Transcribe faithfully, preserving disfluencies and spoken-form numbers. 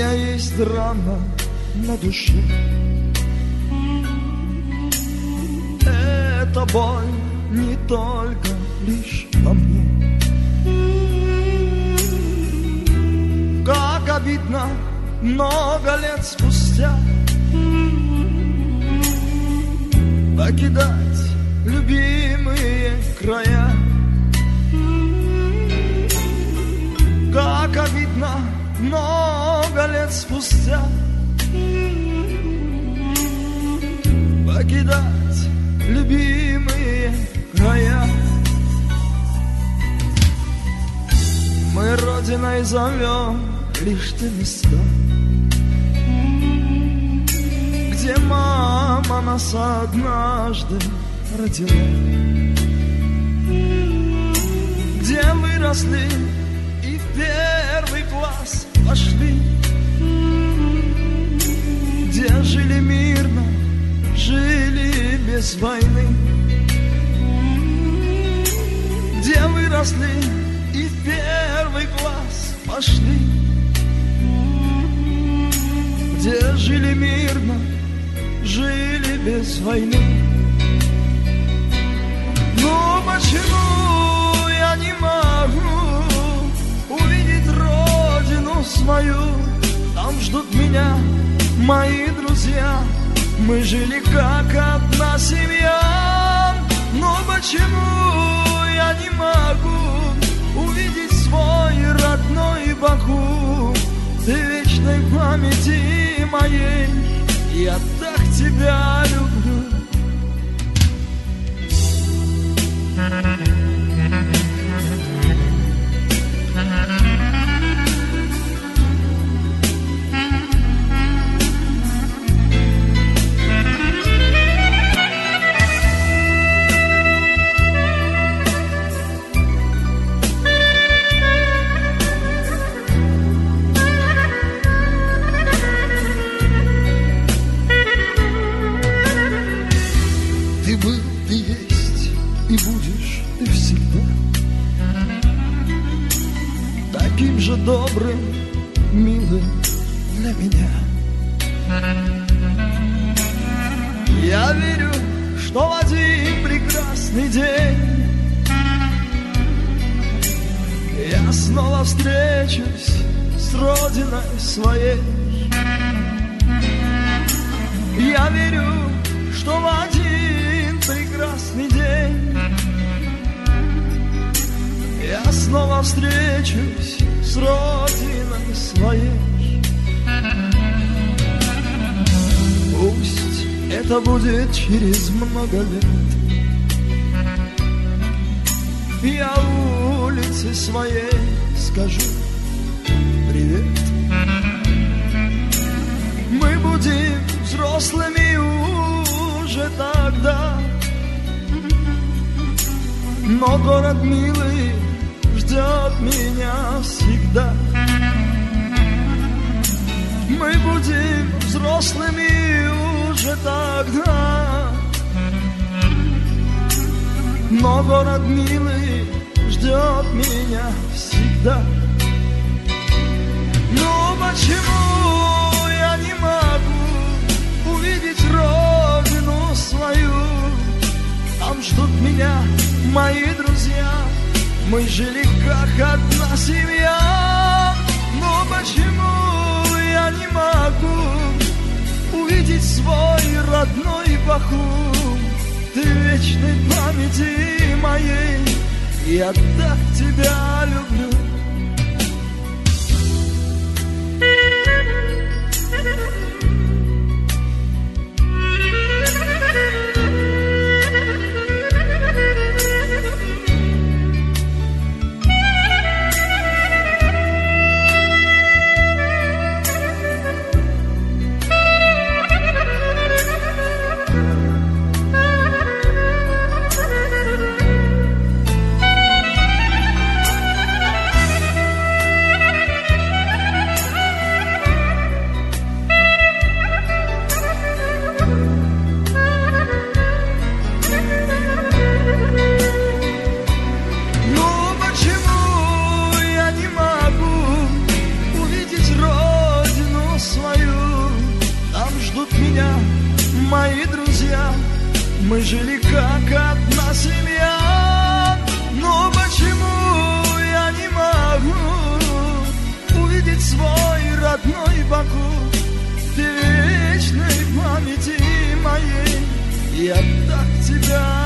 меня есть рана на душе. Эта боль не только лишь во мне. Как обидно много лет спустя покидать любимые края. Как обидно много лет спустя покидать любимые края. Мы родиной зовем лишь те места, где мама нас однажды родила, где выросли и в первый класс пошли, где жили мирно, жили без войны, где выросли и в первый класс пошли, где жили мирно, жили без войны. Но почему я не могу увидеть родину свою? Там ждут меня мои друзья, мы жили как одна семья. Но почему я не могу увидеть свой родной Баку? Ты вечной памяти моей, я так тебя люблю. Добрым, милым для меня. Я верю, что в один прекрасный день я снова встречусь с родиной своей. Я верю, что в один прекрасный день я снова встречусь с родиной своей. Пусть это будет через много лет, я улице своей скажу привет. Мы будем взрослыми уже тогда, но город милый ждет меня всегда. Мы будем взрослыми уже тогда, но город милый ждет меня всегда. Но почему я не могу увидеть родину свою? Там ждут меня мои друзья, мы жили как одна семья. Но почему я не могу увидеть свой родной Баку? Ты вечной памяти моей, я так тебя люблю. меня, мои друзья, мы жили как одна семья. Но почему я не могу увидеть свой родной Баку? Ты вечной памяти моей, я так тебя